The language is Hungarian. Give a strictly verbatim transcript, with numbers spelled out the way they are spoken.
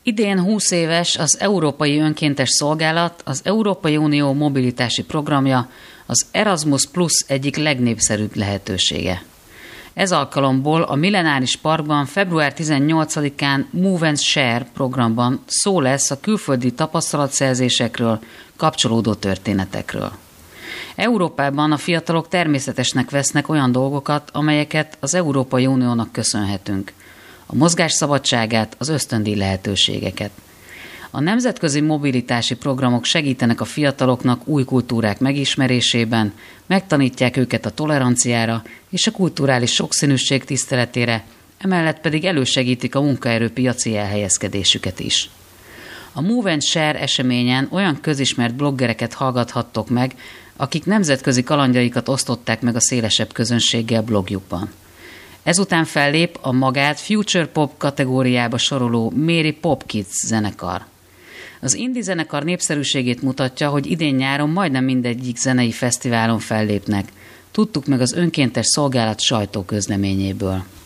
Idén húsz éves az Európai Önkéntes Szolgálat, az Európai Unió mobilitási programja, az Erasmus Plus egyik legnépszerűbb lehetősége. Ez alkalomból a Millenáris Parkban február tizennyolcadikán Move and Share programban szó lesz a külföldi tapasztalatszerzésekről, kapcsolódó történetekről. Európában a fiatalok természetesnek vesznek olyan dolgokat, amelyeket az Európai Uniónak köszönhetünk. A mozgás szabadságát, az ösztöndíj lehetőségeket. A nemzetközi mobilitási programok segítenek a fiataloknak új kultúrák megismerésében, megtanítják őket a toleranciára és a kulturális sokszínűség tiszteletére, emellett pedig elősegítik a munkaerőpiaci elhelyezkedésüket is. A Move and Share eseményen olyan közismert bloggereket hallgathattok meg, akik nemzetközi kalandjaikat osztották meg a szélesebb közönséggel blogjukban. Ezután fellép a magát Future Pop kategóriába soroló Mary Pop Kids zenekar. Az indie zenekar népszerűségét mutatja, hogy idén nyáron majdnem mindegyik zenei fesztiválon fellépnek. Tudtuk meg az önkéntes szolgálat sajtóközleményéből.